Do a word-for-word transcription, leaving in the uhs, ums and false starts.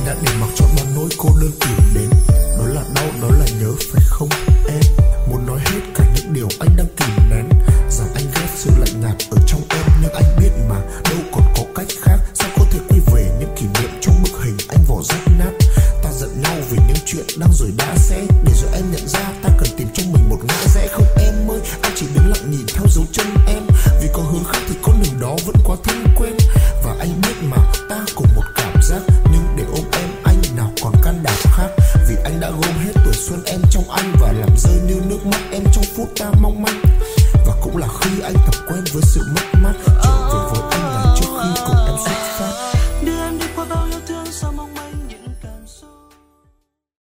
đã để mặc cho bao nỗi cô đơn tìm đến. Đó là đau, đó là nhớ phải không em? Muốn nói hết cả những điều anh đang kìm nén, rằng anh ghét sự lạnh nhạt ở trong em, nhưng anh biết mà đâu còn có cách khác. Sao có thể quay về những kỷ niệm trong bức hình anh vỏ rách nát? Ta giận nhau vì những chuyện đang rồi đã sẽ, để rồi em nhận ra ta cần tìm cho mình một ngã rẽ. Không em ơi, anh chỉ đứng lặng nhìn theo dấu chân em, vì có hướng khác thì con đường đó vẫn quá thân quen. Và anh biết mà ta cùng một cảm giác, nhưng để ôm em anh nào còn can đảm khác. Vì anh đã gom hết tuổi xuân em trong anh, và làm rơi như nước mắt em trong phút ta mong manh. Và cũng là khi anh tập quen với sự mất